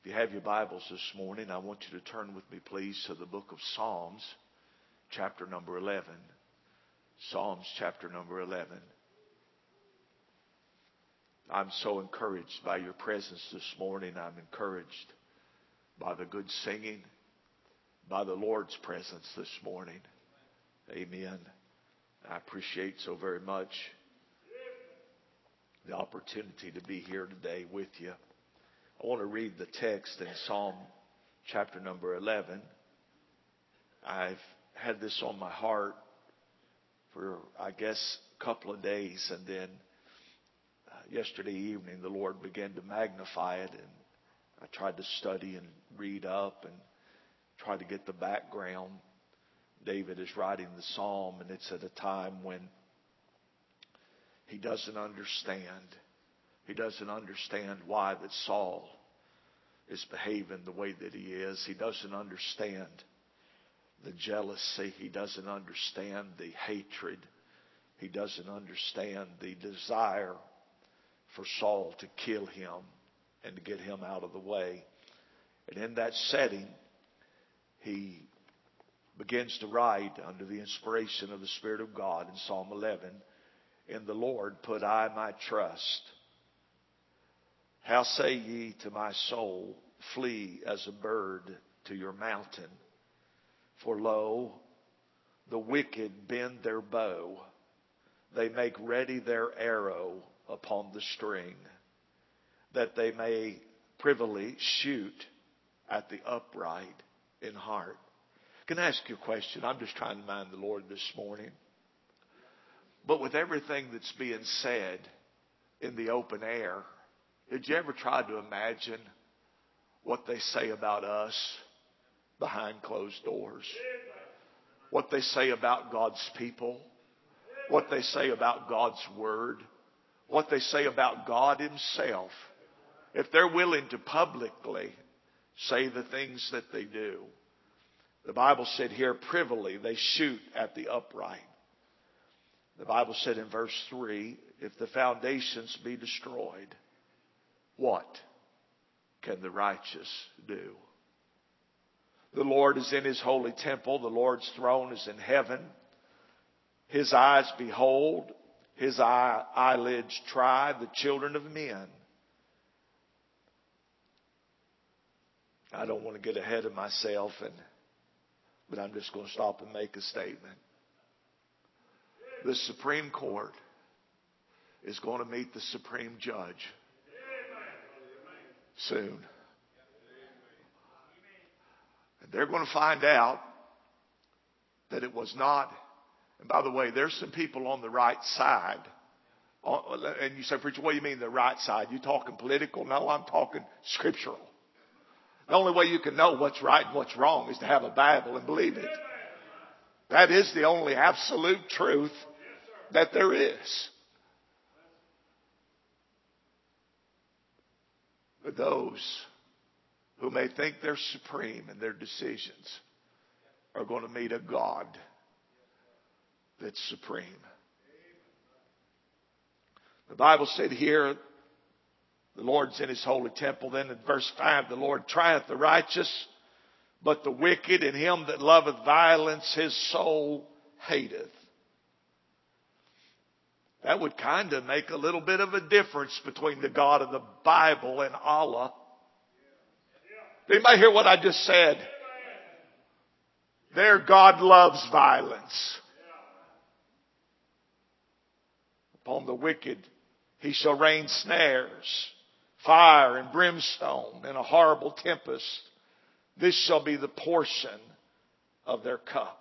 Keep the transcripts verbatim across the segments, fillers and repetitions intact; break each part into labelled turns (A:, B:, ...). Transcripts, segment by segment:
A: If you have your Bibles this morning, I want you to turn with me, please, to the book of Psalms, chapter number eleven. Psalms, chapter number eleven. I'm so encouraged by your presence this morning. I'm encouraged by the good singing, by the Lord's presence this morning. Amen. I appreciate so very much the opportunity to be here today with you. I want to read the text in Psalm chapter number eleven. I've had this on my heart for, I guess, a couple of days. And then uh, yesterday evening, the Lord began to magnify it. And I tried to study and read up and try to get the background. David is writing the psalm, and it's at a time when he doesn't understand. He doesn't understand why that Saul is behaving the way that he is. He doesn't understand the jealousy. He doesn't understand the hatred. He doesn't understand the desire for Saul to kill him and to get him out of the way. And in that setting, he begins to write under the inspiration of the Spirit of God in Psalm eleven, "In the Lord put I my trust. How say ye to my soul, flee as a bird to your mountain? For lo, the wicked bend their bow. They make ready their arrow upon the string, that they may privily shoot at the upright in heart." Can I ask you a question? I'm just trying to mind the Lord this morning. But with everything that's being said in the open air, did you ever try to imagine what they say about us behind closed doors? What they say about God's people? What they say about God's Word? What they say about God Himself? If they're willing to publicly say the things that they do. The Bible said here, privily they shoot at the upright. The Bible said in verse three, if the foundations be destroyed, what can the righteous do? The Lord is in His holy temple. The Lord's throne is in heaven. His eyes behold, His eye, eyelids try the children of men. I don't want to get ahead of myself, and but I'm just going to stop and make a statement. The Supreme Court is going to meet the Supreme Judge soon. And they're going to find out that it was not. And by the way, there's some people on the right side. And you say, preacher, what do you mean the right side? You talking political? No, I'm talking scriptural. The only way you can know what's right and what's wrong is to have a Bible and believe it. That is the only absolute truth that there is. But those who may think they're supreme in their decisions are going to meet a God that's supreme. The Bible said here, the Lord's in His holy temple. Then in verse five, the Lord trieth the righteous, but the wicked and him that loveth violence, His soul hateth. That would kind of make a little bit of a difference between the God of the Bible and Allah. Did anybody hear what I just said? Their God loves violence. Upon the wicked He shall rain snares, fire and brimstone, and a horrible tempest. This shall be the portion of their cup.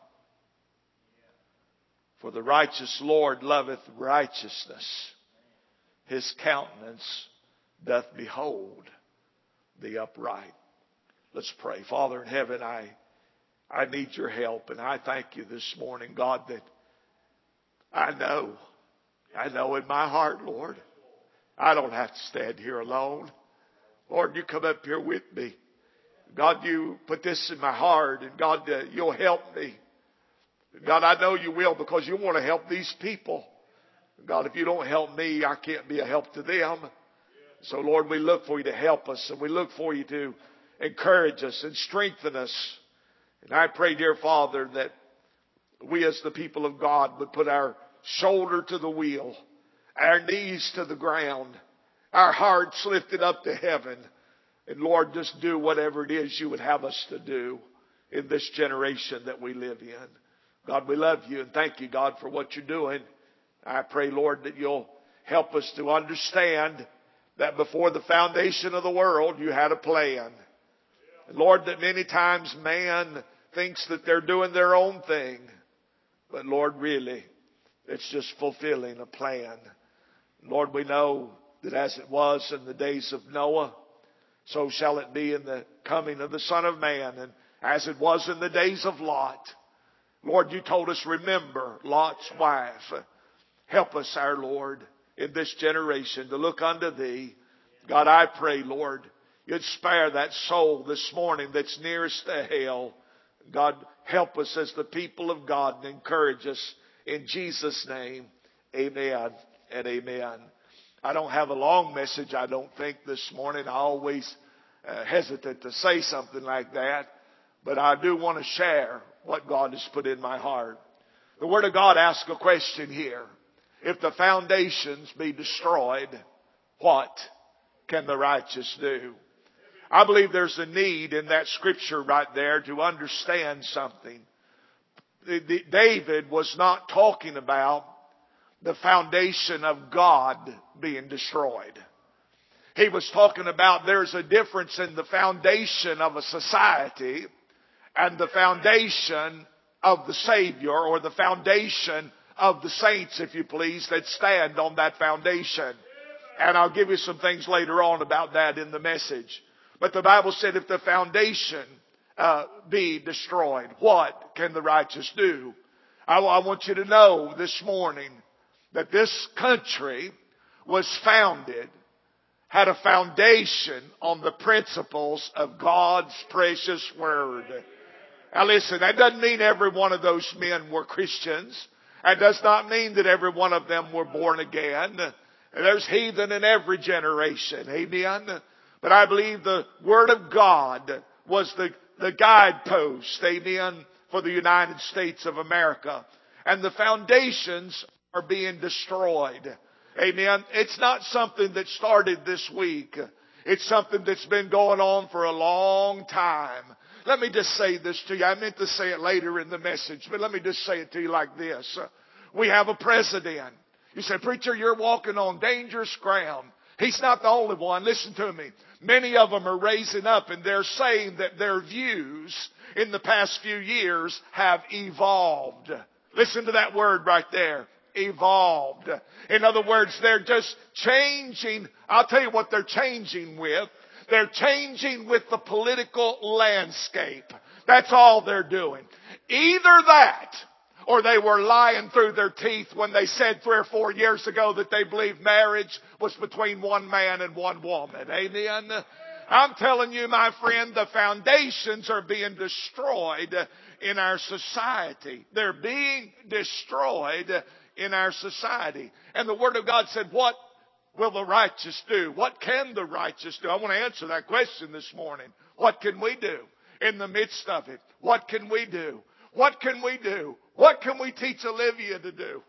A: For the righteous Lord loveth righteousness. His countenance doth behold the upright. Let's pray. Father in heaven, I, I need your help. And I thank you this morning, God, that I know, I know in my heart, Lord, I don't have to stand here alone. Lord, you come up here with me. God, you put this in my heart, and God, uh, you'll help me. God, I know you will, because you want to help these people. God, if you don't help me, I can't be a help to them. So, Lord, we look for you to help us, and we look for you to encourage us and strengthen us. And I pray, dear Father, that we as the people of God would put our shoulder to the wheel, our knees to the ground, our hearts lifted up to heaven. And Lord, just do whatever it is you would have us to do in this generation that we live in. God, we love you and thank you, God, for what you're doing. I pray, Lord, that you'll help us to understand that before the foundation of the world, you had a plan. And Lord, that many times man thinks that they're doing their own thing. But Lord, really, it's just fulfilling a plan. Lord, we know that as it was in the days of Noah, so shall it be in the coming of the Son of Man. And as it was in the days of Lot. Lord, you told us, remember Lot's wife. Help us, our Lord, in this generation to look unto thee. God, I pray, Lord, you'd spare that soul this morning that's nearest to hell. God, help us as the people of God and encourage us in Jesus' name. Amen and amen. I don't have a long message, I don't think, this morning. I always uh, hesitate to say something like that. But I do want to share what God has put in my heart. The Word of God asks a question here. If the foundations be destroyed, what can the righteous do? I believe there's a need in that scripture right there to understand something. David was not talking about the foundation of God being destroyed. He was talking about there's a difference in the foundation of a society and the foundation of the Savior, or the foundation of the saints, if you please, that stand on that foundation. And I'll give you some things later on about that in the message. But the Bible said if the foundation uh, be destroyed, what can the righteous do? I, I want you to know this morning that this country was founded, had a foundation on the principles of God's precious Word. Now listen, that doesn't mean every one of those men were Christians. That does not mean that every one of them were born again. There's heathen in every generation. Amen. But I believe the Word of God was the, the guidepost. Amen. For the United States of America. And the foundations are being destroyed. Amen. It's not something that started this week. It's something that's been going on for a long time. Let me just say this to you. I meant to say it later in the message, but let me just say it to you like this. We have a president. You say, preacher, you're walking on dangerous ground. He's not the only one. Listen to me. Many of them are raising up and they're saying that their views in the past few years have evolved. Listen to that word right there. Evolved. In other words, they're just changing. I'll tell you what they're changing with. They're changing with the political landscape. That's all they're doing. Either that, or they were lying through their teeth when they said three or four years ago that they believed marriage was between one man and one woman. Amen? I'm telling you, my friend, the foundations are being destroyed in our society. They're being destroyed in our society. And the Word of God said, what will the righteous do? What can the righteous do? I want to answer that question this morning. What can we do in the midst of it? What can we do? What can we do? What can we teach Olivia to do?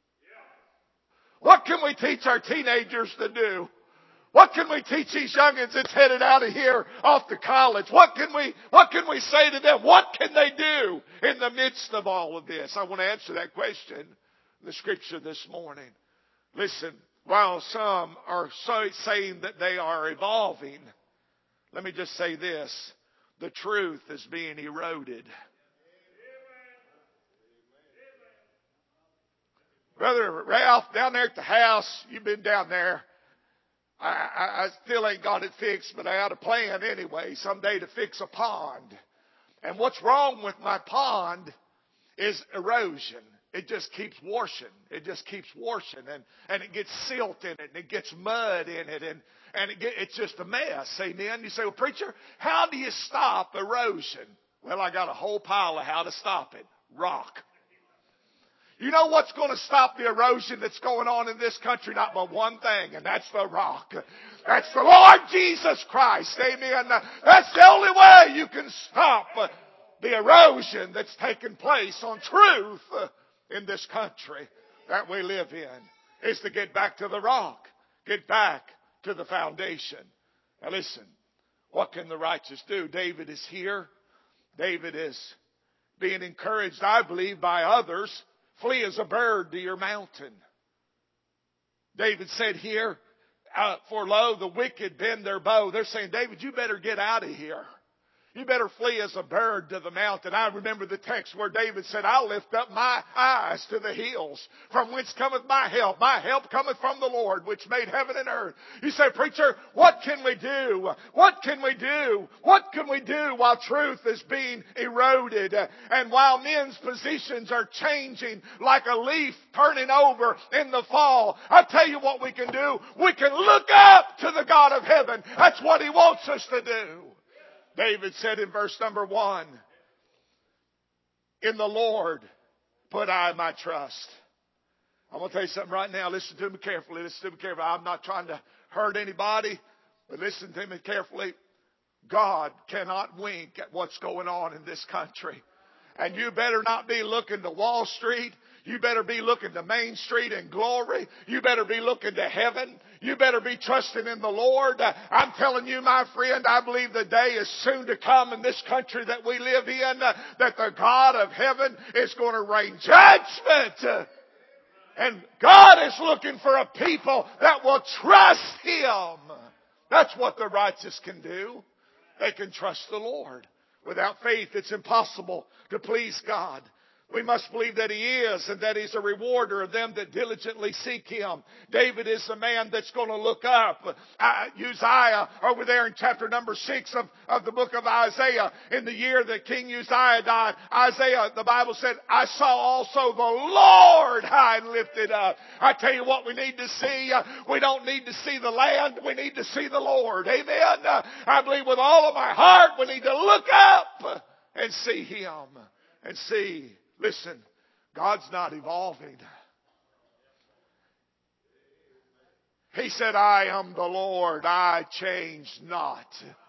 A: What can we teach our teenagers to do? What can we teach these youngins that's headed out of here off to college? What can we, what can we say to them? What can they do in the midst of all of this? I want to answer that question in the scripture this morning. Listen, while some are so saying that they are evolving, let me just say this. The truth is being eroded. Brother Ralph, down there at the house, you've been down there. I, I, I still ain't got it fixed, but I got a plan anyway, someday to fix a pond. And what's wrong with my pond is erosion. It just keeps washing. It just keeps washing. And, and it gets silt in it. And it gets mud in it. And, and it get, it's just a mess. Amen. You say, well, preacher, how do you stop erosion? Well, I got a whole pile of how to stop it. Rock. You know what's going to stop the erosion that's going on in this country? Not but one thing, and that's the rock. That's the Lord Jesus Christ. Amen. That's the only way you can stop the erosion that's taking place on truth in this country that we live in, is to get back to the rock. Get back to the foundation. Now listen, what can the righteous do? David is here. David is being encouraged, I believe, by others. Flee as a bird to your mountain. David said here, uh, for lo, the wicked bend their bow. They're saying, David, you better get out of here. You better flee as a bird to the mountain. I remember the text where David said, I'll lift up my eyes to the hills, from whence cometh my help. My help cometh from the Lord, which made heaven and earth. You say, preacher, what can we do? What can we do? What can we do while truth is being eroded and while men's positions are changing like a leaf turning over in the fall? I tell you what we can do. We can look up to the God of heaven. That's what He wants us to do. David said in verse number one, in the Lord put I my trust. I'm going to tell you something right now. Listen to me carefully. Listen to me carefully. I'm not trying to hurt anybody, but listen to me carefully. God cannot wink at what's going on in this country. And you better not be looking to Wall Street. You better be looking to Main Street and glory. You better be looking to heaven. You better be trusting in the Lord. I'm telling you, my friend, I believe the day is soon to come in this country that we live in, that the God of heaven is going to rain judgment. And God is looking for a people that will trust Him. That's what the righteous can do. They can trust the Lord. Without faith, it's impossible to please God. We must believe that He is and that He's a rewarder of them that diligently seek Him. David is the man that's going to look up. Uh, Uzziah, over there in chapter number six of, of the book of Isaiah, in the year that King Uzziah died, Isaiah, the Bible said, I saw also the Lord high and lifted up. I tell you what we need to see. Uh, we don't need to see the land. We need to see the Lord. Amen. Uh, I believe with all of my heart we need to look up and see Him and see. Listen, God's not evolving. He said, I am the Lord, I change not.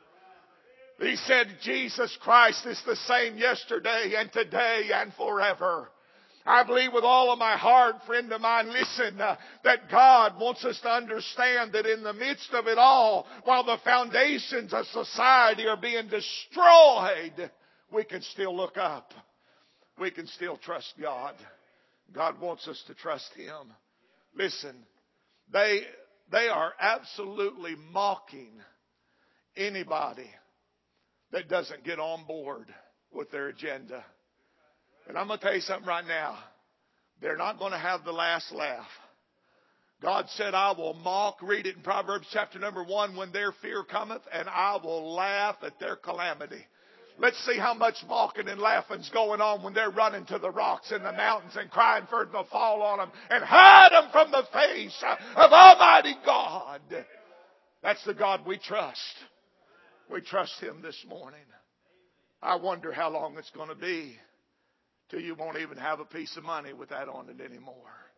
A: He said, Jesus Christ is the same yesterday and today and forever. I believe with all of my heart, friend of mine, listen, uh, that God wants us to understand that in the midst of it all, while the foundations of society are being destroyed, we can still look up. We can still trust God. God wants us to trust Him. Listen, they, they are absolutely mocking anybody that doesn't get on board with their agenda. And I'm going to tell you something right now. They're not going to have the last laugh. God said, I will mock, read it in Proverbs chapter number one, when their fear cometh, and I will laugh at their calamity. Let's see how much mocking and laughing's going on when they're running to the rocks and the mountains and crying for it to fall on them and hide them from the face of Almighty God. That's the God we trust. We trust Him this morning. I wonder how long it's going to be till you won't even have a piece of money with that on it anymore.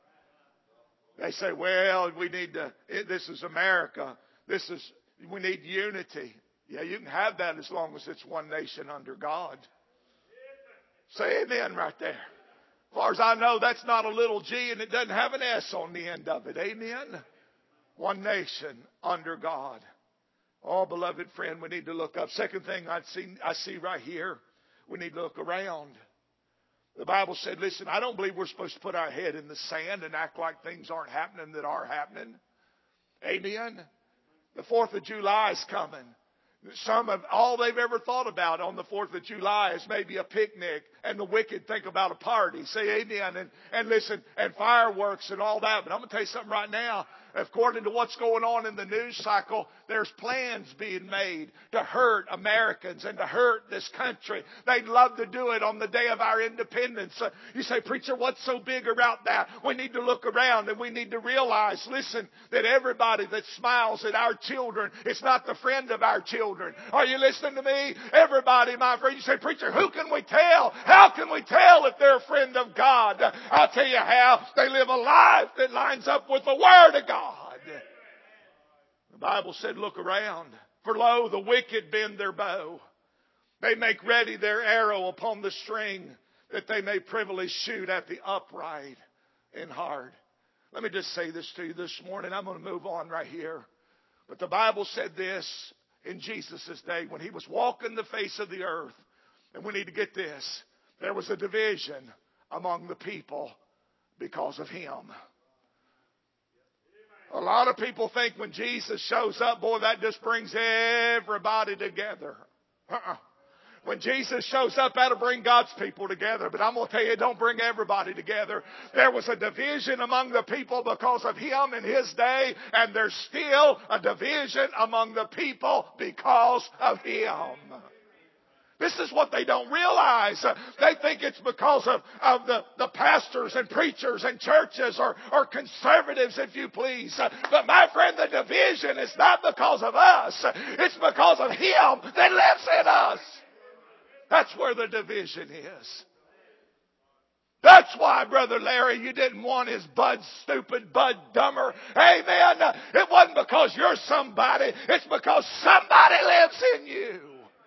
A: They say, well, we need to, this is America. This is, we need unity. Yeah, you can have that as long as it's one nation under God. Say amen right there. As far as I know, that's not a little G and it doesn't have an S on the end of it. Amen. One nation under God. Oh, beloved friend, we need to look up. Second thing I see, I see right here, we need to look around. The Bible said, listen, I don't believe we're supposed to put our head in the sand and act like things aren't happening that are happening. Amen. The fourth of July is coming. Some of all they've ever thought about on the fourth of July is maybe a picnic, and the wicked think about a party. Say amen. And, and listen, and fireworks and all that. But I'm going to tell you something right now. According to what's going on in the news cycle, there's plans being made to hurt Americans and to hurt this country. They'd love to do it on the day of our independence. Uh, you say, preacher, what's so big about that? We need to look around and we need to realize, listen, that everybody that smiles at our children is not the friend of our children. children. Are you listening to me? Everybody, my friend, you say, preacher, who can we tell? How can we tell if they're a friend of God? I'll tell you how. They live a life that lines up with the Word of God. The Bible said, look around. For lo, the wicked bend their bow. They make ready their arrow upon the string, that they may privily shoot at the upright in heart. Let me just say this to you this morning. I'm going to move on right here. But the Bible said this in Jesus' day when He was walking the face of the earth. And we need to get this. There was a division among the people because of Him. A lot of people think when Jesus shows up, boy, that just brings everybody together. Uh-uh. When Jesus shows up, that'll bring God's people together. But I'm going to tell you, it don't bring everybody together. There was a division among the people because of Him in His day. And there's still a division among the people because of Him. This is what they don't realize. They think it's because of, of the, the pastors and preachers and churches or, or conservatives, if you please. But my friend, the division is not because of us. It's because of Him that lives in us. That's where the division is. That's why, Brother Larry, you didn't want his Bud stupid, Bud dumber. Amen. It wasn't because you're somebody. It's because somebody lives in you.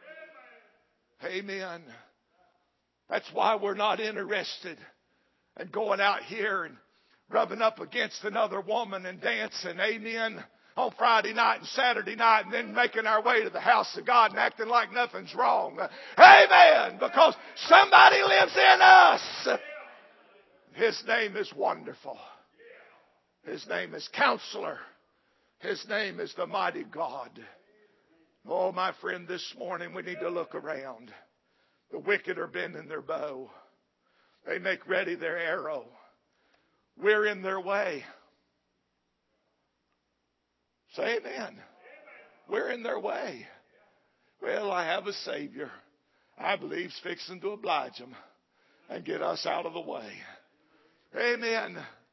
A: Amen. That's why we're not interested in going out here and rubbing up against another woman and dancing. Amen. On Friday night and Saturday night, and then making our way to the house of God and acting like nothing's wrong. Amen. Because somebody lives in us. His name is Wonderful. His name is Counselor. His name is the Mighty God. Oh, my friend, this morning we need to look around. The wicked are bending their bow. They make ready their arrow. We're in their way. Say amen. We're in their way. Well, I have a Savior. I believe He's fixing to oblige them and get us out of the way. Amen.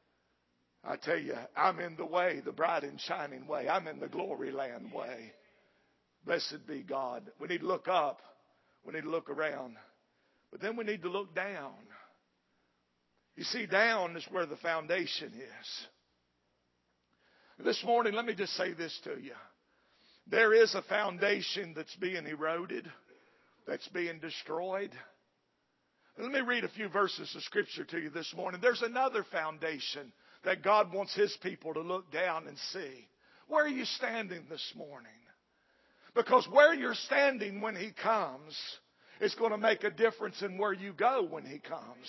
A: I tell you, I'm in the way, the bright and shining way. I'm in the glory land way. Blessed be God. We need to look up. We need to look around. But then we need to look down. You see, down is where the foundation is. This morning, let me just say this to you. There is a foundation that's being eroded, that's being destroyed. Let me read a few verses of Scripture to you this morning. There's another foundation that God wants His people to look down and see. Where are you standing this morning? Because where you're standing when He comes is going to make a difference in where you go when He comes.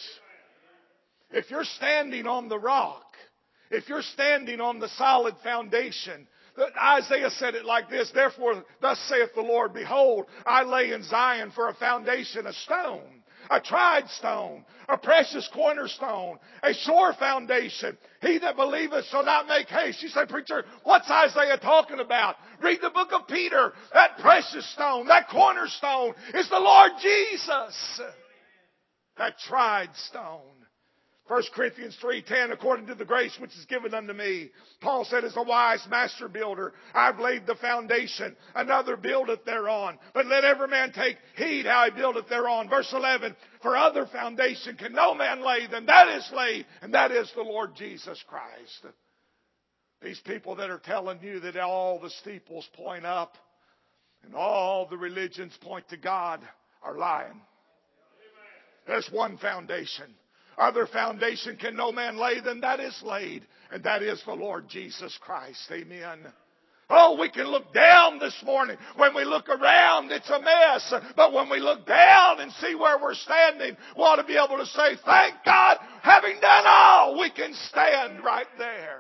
A: If you're standing on the rock, if you're standing on the solid foundation, Isaiah said it like this, therefore thus saith the Lord, behold, I lay in Zion for a foundation, a stone, a tried stone, a precious cornerstone, a sure foundation. He that believeth shall not make haste. You say, preacher, what's Isaiah talking about? Read the book of Peter. That precious stone, that cornerstone is the Lord Jesus. That tried stone. First Corinthians three ten, according to the grace which is given unto me. Paul said, as a wise master builder, I've laid the foundation. Another buildeth thereon. But let every man take heed how he buildeth thereon. Verse eleven, for other foundation can no man lay than that is laid, and that is the Lord Jesus Christ. These people that are telling you that all the steeples point up and all the religions point to God are lying. There's one foundation. Other foundation can no man lay than that is laid, and that is the Lord Jesus Christ. Amen. Oh, we can look down this morning. When we look around, it's a mess. But when we look down and see where we're standing, we ought to be able to say, thank God, having done all, we can stand right there.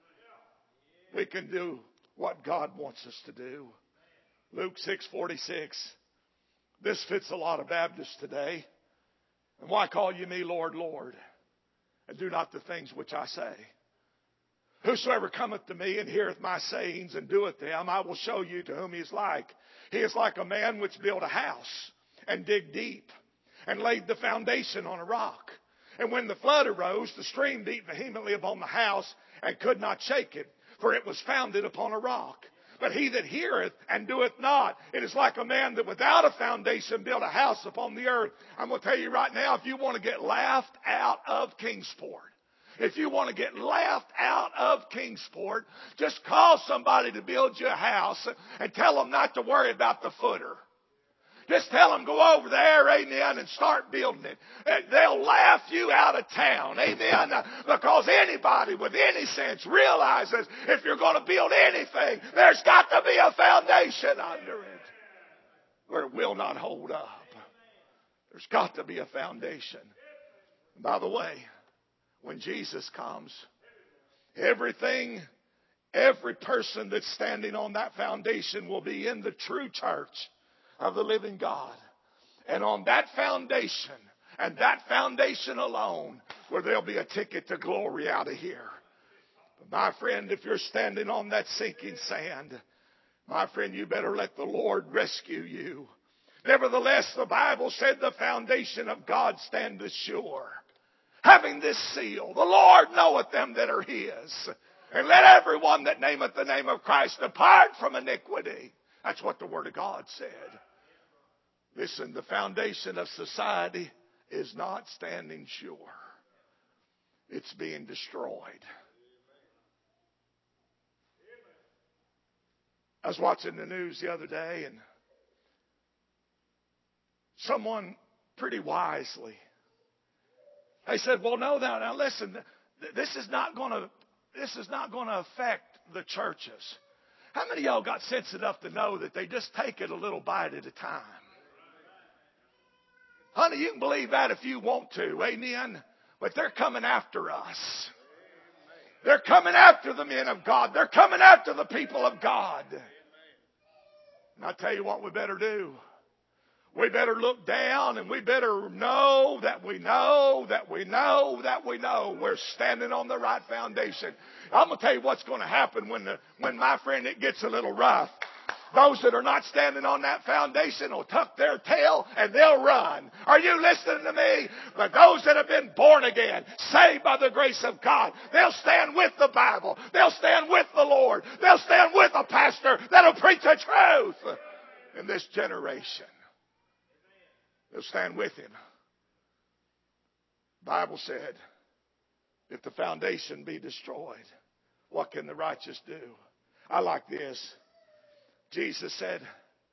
A: We can do what God wants us to do. Luke six forty-six. This fits a lot of Baptists today. And why call you me Lord, Lord, and do not the things which I say? Whosoever cometh to me and heareth my sayings and doeth them, I will show you to whom he is like. He is like a man which built a house and digged deep and laid the foundation on a rock. And when the flood arose, the stream beat vehemently upon the house and could not shake it, for it was founded upon a rock.
B: But he that heareth and doeth not, it is like a man that without a foundation built a house upon the earth. I'm going to tell you right now, if you want to get laughed out of Kingsport, if you want to get laughed out of Kingsport, just call somebody to build you a house and tell them not to worry about the footer. Just tell them, go over there, amen, and start building it. They'll laugh you out of town, amen, because anybody with any sense realizes if you're going to build anything, there's got to be a foundation under it, or it will not hold up. There's got to be a foundation. And by the way, when Jesus comes, everything, every person that's standing on that foundation will be in the true church of the living God. And on that foundation, and that foundation alone, where there'll be a ticket to glory out of here. But my friend, if you're standing on that sinking sand, my friend, you better let the Lord rescue you. Nevertheless, the Bible said the foundation of God standeth sure, having this seal, the Lord knoweth them that are his. And let everyone that nameth the name of Christ depart from iniquity. That's what the Word of God said. Listen, the foundation of society is not standing sure. It's being destroyed. I was watching the news the other day, and someone pretty wisely, they said, well, no, now, now listen, this is not going to, this is not going to affect the churches. How many of y'all got sense enough to know that they just take it a little bite at a time? Honey, you can believe that if you want to, amen? But they're coming after us. They're coming after the men of God. They're coming after the people of God. And I tell you what we better do. We better look down, and we better know that we know that we know that we know we're standing on the right foundation. I'm going to tell you what's going to happen when, the, when my friend, it gets a little rough. Those that are not standing on that foundation will tuck their tail and they'll run. Are you listening to me? But those that have been born again, saved by the grace of God, they'll stand with the Bible. They'll stand with the Lord. They'll stand with a pastor that'll preach the truth in this generation. They'll stand with him. The Bible said, if the foundation be destroyed, what can the righteous do? I like this. Jesus said,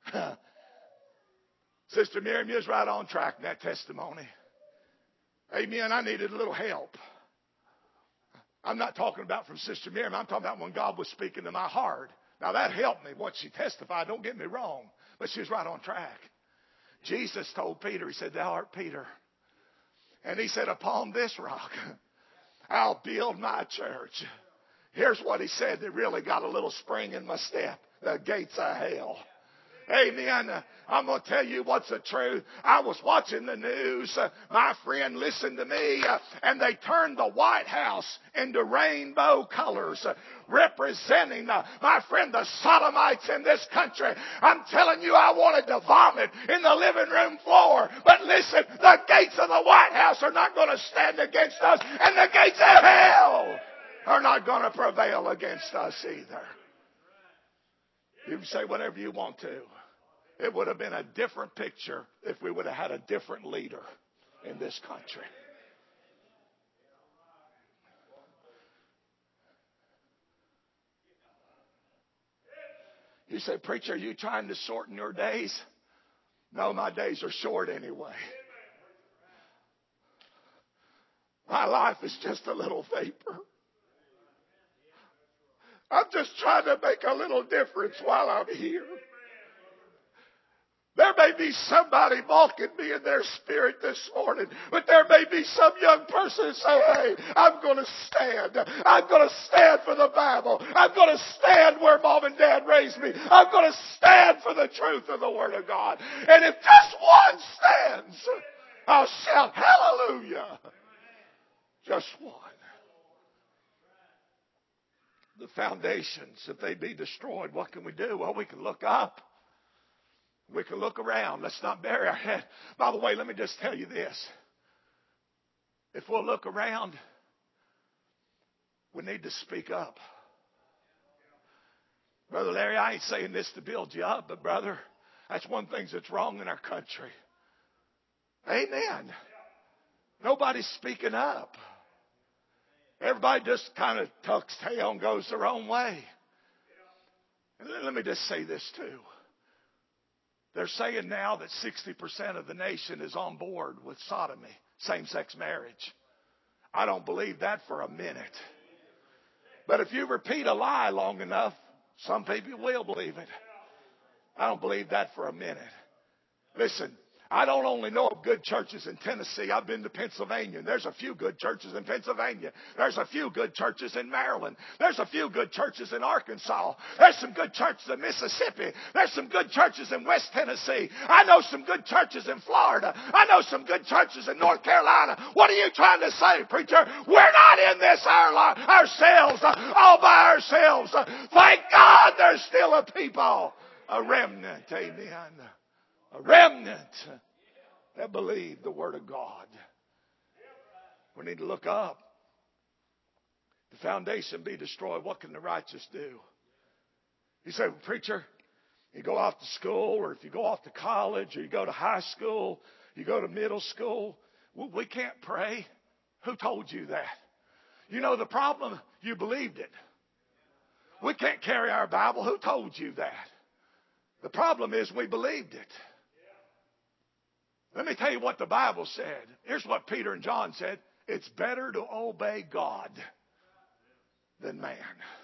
B: Sister Miriam, you was right on track in that testimony. Amen. I needed a little help. I'm not talking about from Sister Miriam. I'm talking about when God was speaking to my heart. Now that helped me, what she testified. Don't get me wrong. But she was right on track. Jesus told Peter, he said, thou art Peter. And he said, upon this rock, I'll build my church. Here's what he said that really got a little spring in my step. The gates of hell. Amen. I'm going to tell you what's the truth. I was watching the news. Uh, my friend listened to me. Uh, and they turned the White House into rainbow colors. Uh, representing, uh, my friend, the sodomites in this country. I'm telling you, I wanted to vomit in the living room floor. But listen, the gates of the White House are not going to stand against us. And the gates of hell are not going to prevail against us either. You can say whatever you want to. It would have been a different picture if we would have had a different leader in this country. You say, preacher, are you trying to shorten your days? No, my days are short anyway. My life is just a little vapor. I'm just trying to make a little difference while I'm here. There may be somebody mocking me in their spirit this morning, but there may be some young person who say, hey, I'm going to stand. I'm going to stand for the Bible. I'm going to stand where mom and dad raised me. I'm going to stand for the truth of the Word of God. And if just one stands, I'll shout hallelujah. Just one. The foundations, if they be destroyed, what can we do? Well, we can look up. We can look around. Let's not bury our head. By the way, let me just tell you this. If we'll look around, we need to speak up. Brother Larry, I ain't saying this to build you up, but brother, that's one thing that's wrong in our country. Amen. Nobody's speaking up. Everybody just kind of tucks tail and goes their own way. And let me just say this too. They're saying now that sixty percent of the nation is on board with sodomy, same-sex marriage. I don't believe that for a minute. But if you repeat a lie long enough, some people will believe it. I don't believe that for a minute. Listen, I don't only know of good churches in Tennessee. I've been to Pennsylvania, and there's a few good churches in Pennsylvania. There's a few good churches in Maryland. There's a few good churches in Arkansas. There's some good churches in Mississippi. There's some good churches in West Tennessee. I know some good churches in Florida. I know some good churches in North Carolina. What are you trying to say, preacher? We're not in this our, ourselves, all by ourselves. Thank God there's still a people, a remnant, amen. A remnant that believe the Word of God. We need to look up. The foundation be destroyed. What can the righteous do? You say, well, preacher, you go off to school, or if you go off to college, or you go to high school, you go to middle school, we can't pray. Who told you that? You know the problem? You believed it. We can't carry our Bible. Who told you that? The problem is we believed it. Let me tell you what the Bible said. Here's what Peter and John said. It's better to obey God than man.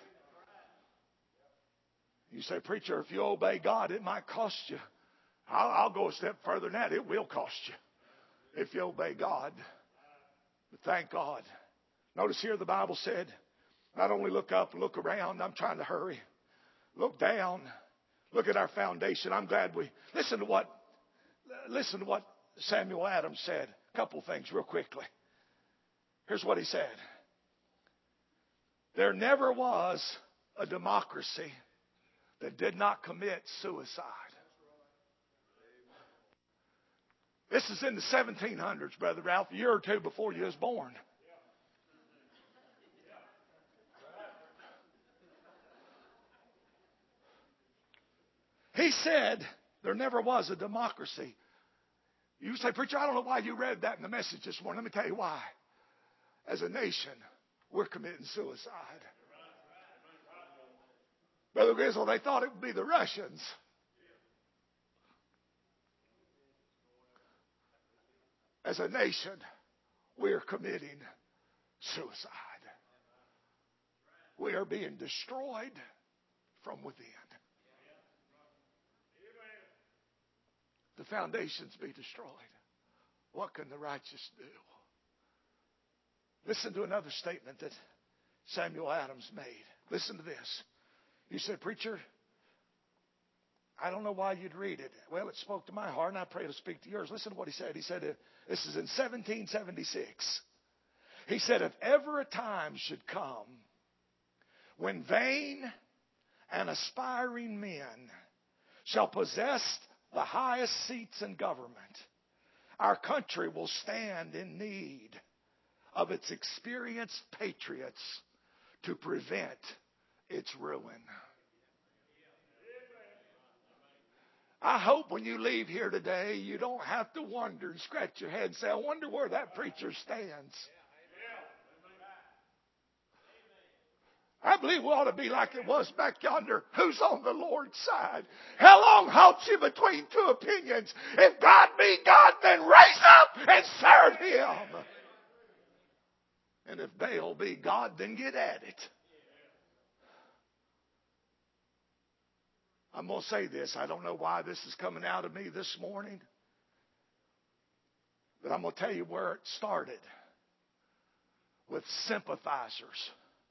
B: You say, preacher, if you obey God, it might cost you. I'll, I'll go a step further than that. It will cost you if you obey God. But thank God. Notice here the Bible said, not only look up, look around. I'm trying to hurry. Look down. Look at our foundation. I'm glad we... Listen to what, listen to what Samuel Adams said. A couple things real quickly. Here's what he said. There never was a democracy that did not commit suicide. This is in the seventeen hundreds, Brother Ralph, a year or two before you was born. He said there never was a democracy. You say, preacher, I don't know why you read that in the message this morning. Let me tell you why. As a nation, we're committing suicide. Brother Grizzle, they thought it would be the Russians. As a nation, we are committing suicide. We are being destroyed from within. The foundations be destroyed. What can the righteous do? Listen to another statement that Samuel Adams made. Listen to this. You said, preacher, I don't know why you'd read it. Well, it spoke to my heart, and I pray it'll speak to yours. Listen to what he said. He said, uh, this is in seventeen seventy-six. He said, if ever a time should come when vain and aspiring men shall possess the highest seats in government, our country will stand in need of its experienced patriots to prevent its ruin. I hope when you leave here today, you don't have to wonder and scratch your head and say, I wonder where that preacher stands. I believe we ought to be like it was back yonder. Who's on the Lord's side? How long halt you between two opinions? If God be God, then raise up and serve Him. And if Baal be God, then get at it. I'm going to say this. I don't know why this is coming out of me this morning. But I'm going to tell you where it started. With sympathizers.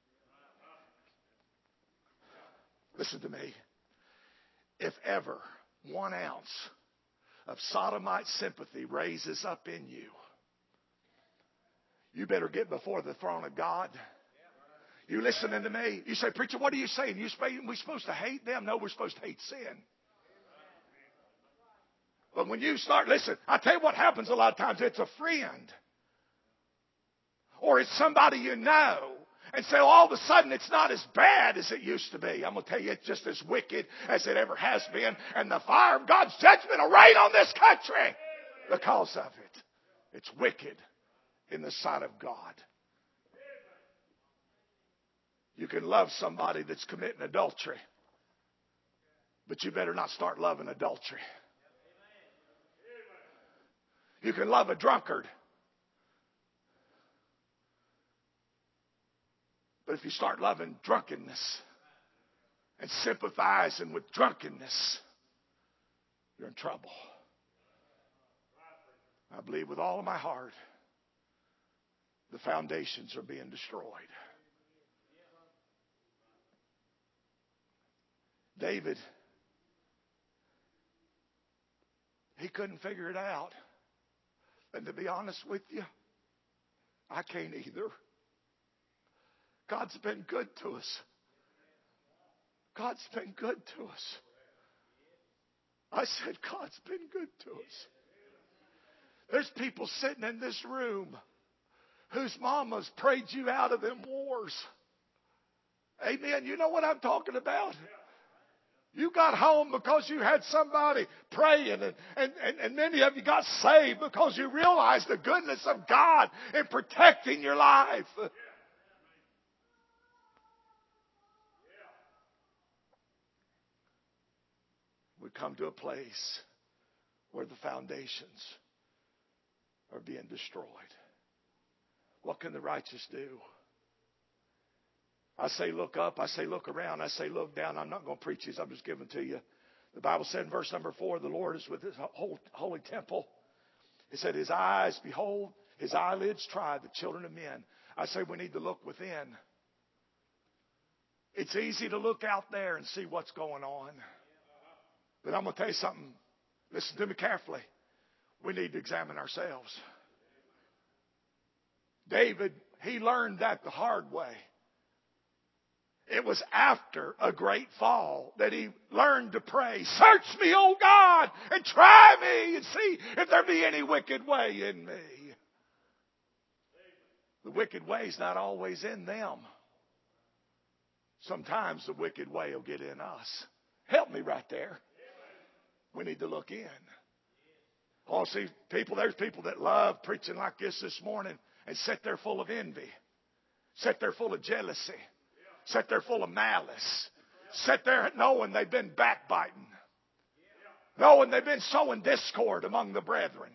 B: Listen to me. If ever one ounce of sodomite sympathy raises up in you, you better get before the throne of God. You listening to me? You say, preacher, what are you saying? You we supposed to hate them? No, we're supposed to hate sin. But when you start, listen, I tell you what happens a lot of times. It's a friend. Or it's somebody you know. and say, oh, all of a sudden it's not as bad as it used to be. I'm going to tell you, it's just as wicked as it ever has been. And the fire of God's judgment will rain on this country because of it. It's wicked in the sight of God. You can love somebody that's committing adultery, but you better not start loving adultery. You can love a drunkard, but if you start loving drunkenness and sympathizing with drunkenness, you're in trouble. I believe with all of my heart the foundations are being destroyed. David, he couldn't figure it out. And to be honest with you, I can't either. God's been good to us. God's been good to us. I said, God's been good to us. There's people sitting in this room whose mamas prayed you out of them wars. Amen. You know what I'm talking about? You got home because you had somebody praying, and, and, and, and many of you got saved because you realized the goodness of God in protecting your life. We come to a place where the foundations are being destroyed. What can the righteous do? I say look up. I say look around. I say look down. I'm not going to preach these. I'm just giving to you. The Bible said in verse number four, the Lord is with his holy temple. It said his eyes behold, his eyelids try the children of men. I say we need to look within. It's easy to look out there and see what's going on. But I'm going to tell you something. Listen to me carefully. We need to examine ourselves. David, he learned that the hard way. It was after a great fall that he learned to pray. Search me, O God, and try me and see if there be any wicked way in me. The wicked way is not always in them. Sometimes the wicked way will get in us. Help me right there. We need to look in. Oh, see, people, there's people that love preaching like this this morning and sit there full of envy. Sit there full of jealousy. Sit there full of malice. Sit there knowing they've been backbiting. Knowing they've been sowing discord among the brethren.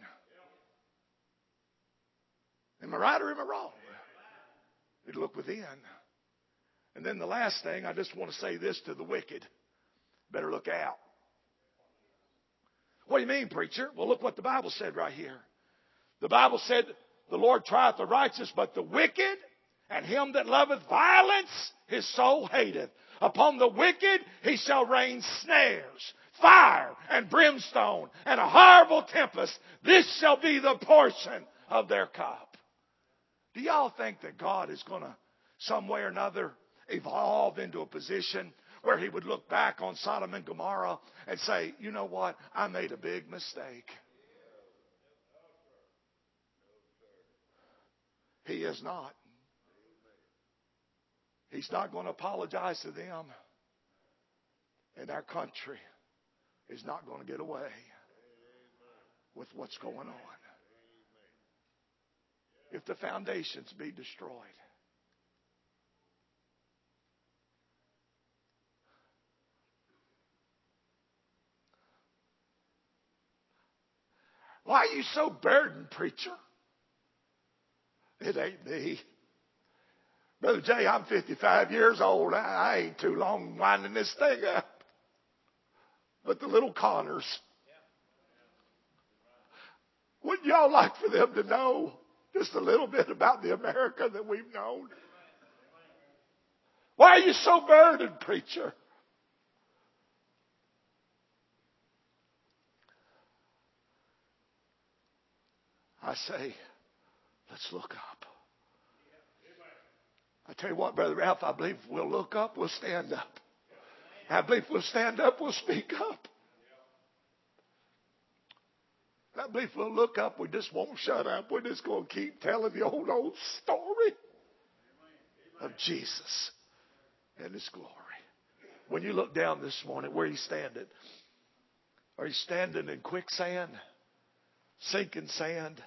B: Am I right or am I wrong? You look within. And then the last thing, I just want to say this to the wicked. Better look out. What do you mean, preacher? Well, look what the Bible said right here. The Bible said, the Lord trieth the righteous, but the wicked and him that loveth violence, his soul hateth. Upon the wicked he shall rain snares, fire, and brimstone, and a horrible tempest. This shall be the portion of their cup. Do y'all think that God is going to, some way or another, evolve into a position where he would look back on Sodom and Gomorrah and say, you know what, I made a big mistake? He is not. He's not going to apologize to them. And our country is not going to get away with what's going on. If the foundations be destroyed. Why are you so burdened, preacher? It ain't me. Brother Jay, I'm fifty-five years old. I, I ain't too long winding this thing up. But the little Connors, wouldn't y'all like for them to know just a little bit about the America that we've known? Why are you so burdened, preacher? I say, let's look up. I tell you what, Brother Ralph, I believe if we'll look up, we'll stand up. I believe if we'll stand up, we'll speak up. I believe if we'll look up, we just won't shut up. We're just going to keep telling the old, old story. of Jesus and His glory. When you look down this morning, where are you standing? Are you standing in quicksand? Sinking sand?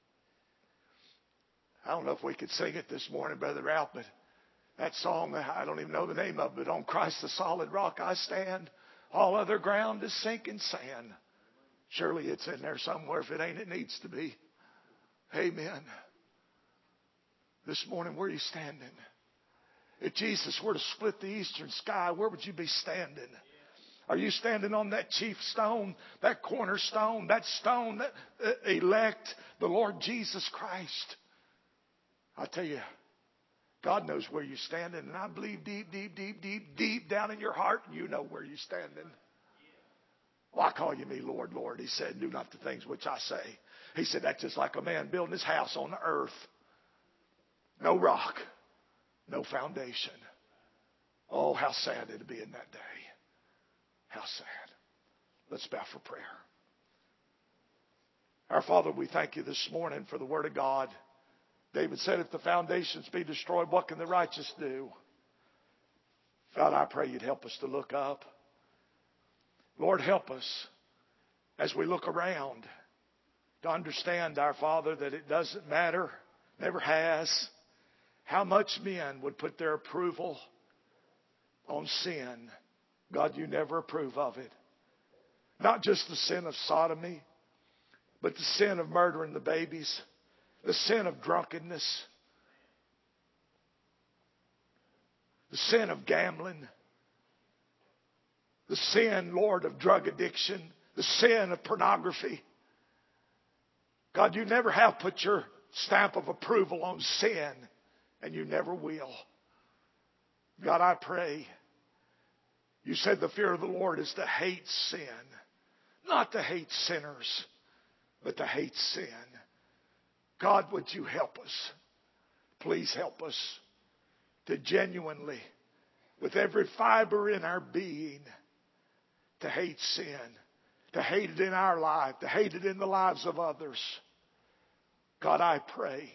B: I don't know if we could sing it this morning, Brother Ralph, but that song, I don't even know the name of it, but on Christ the solid rock I stand. All other ground is sinking sand. Surely it's in there somewhere. If it ain't, it needs to be. Amen. This morning, where are you standing? If Jesus were to split the eastern sky, where would you be standing? Are you standing on that chief stone, that cornerstone, that stone that uh, elect the Lord Jesus Christ? I tell you, God knows where you're standing, and I believe deep, deep, deep, deep, deep down in your heart, you know where you're standing. Why call you me Lord, Lord? He said, do not the things which I say. He said, that's just like a man building his house on the earth. No rock, no foundation. Oh, how sad it'd be in that day. How sad. Let's bow for prayer. Our Father, we thank you this morning for the Word of God. David said, if the foundations be destroyed, what can the righteous do? God, I pray you'd help us to look up. Lord, help us as we look around to understand, our Father, that it doesn't matter, never has, how much men would put their approval on sin. God, you never approve of it. Not just the sin of sodomy, but the sin of murdering the babies, the sin of drunkenness, the sin of gambling, the sin, Lord, of drug addiction, the sin of pornography. God, you never have put your stamp of approval on sin, and you never will. God, I pray. You said the fear of the Lord is to hate sin. Not to hate sinners, but to hate sin. God, would you help us? Please help us to genuinely, with every fiber in our being, to hate sin. To hate it in our life. To hate it in the lives of others. God, I pray.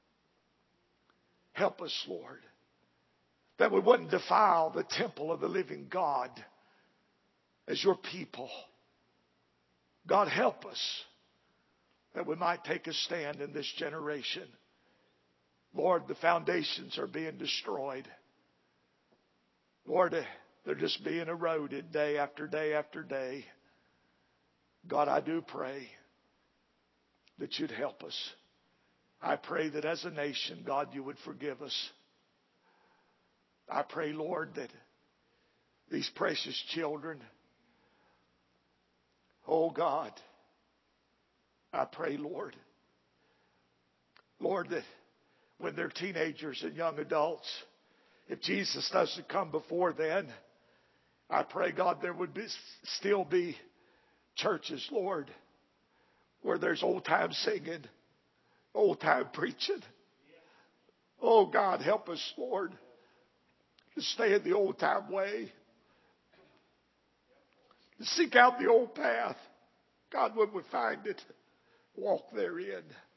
B: Help us, Lord. That we wouldn't defile the temple of the living God as your people. God, help us that we might take a stand in this generation. Lord, the foundations are being destroyed. Lord, they're just being eroded day after day after day. God, I do pray that you'd help us. I pray that as a nation, God, you would forgive us. I pray, Lord, that these precious children, oh God, I pray, Lord, Lord, that when they're teenagers and young adults, if Jesus doesn't come before then, I pray, God, there would be, still be churches, Lord, where there's old time singing, old time preaching. Oh God, help us, Lord, to stay in the old time way. To seek out the old path. God, when we find it, walk therein.